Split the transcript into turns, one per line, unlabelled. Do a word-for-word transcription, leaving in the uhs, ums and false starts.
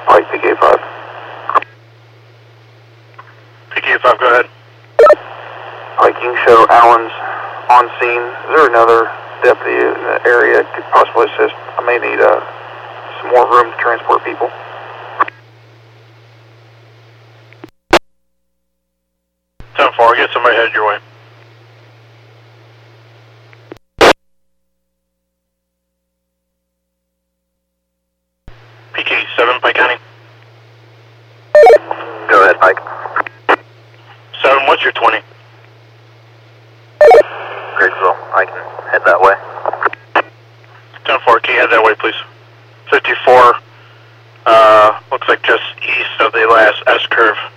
Pike, P K five.
P K five, go ahead.
Pike, you can show Allen's on scene. Is there another deputy in the area that could possibly assist? I may need uh, some more room to transport people.
ten four, get somebody headed your way. P K seven, Pike County.
Go ahead, Pike.
seven, what's your twenty?
Griggsville, I can head that way.
ten four, can you head that way, please? fifty-four, uh, looks like just east of the last S-curve.